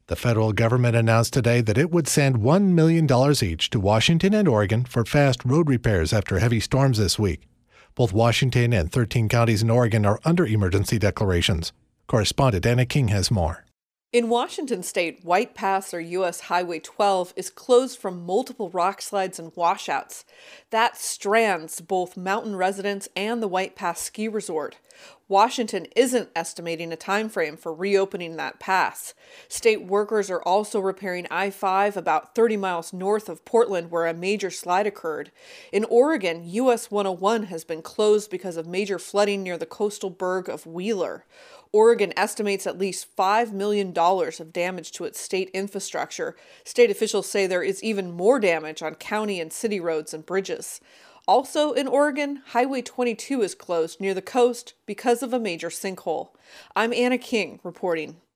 The federal government announced today that it would send $1 million each to Washington and Oregon for fast road repairs after heavy storms this week. Both Washington and 13 counties in Oregon are under emergency declarations. Correspondent Anna King has more. In Washington state, White Pass, or U.S. Highway 12, is closed from multiple rock slides and washouts. That strands both mountain residents and the White Pass ski resort. Washington isn't estimating a time frame for reopening that pass. State workers are also repairing I-5 about 30 miles north of Portland, where a major slide occurred. In Oregon, US 101 has been closed because of major flooding near the coastal burg of Wheeler. Oregon estimates at least $5 million of damage to its state infrastructure. State officials say there is even more damage on county and city roads and bridges. Also in Oregon, Highway 22 is closed near the coast because of a major sinkhole. I'm Anna King reporting.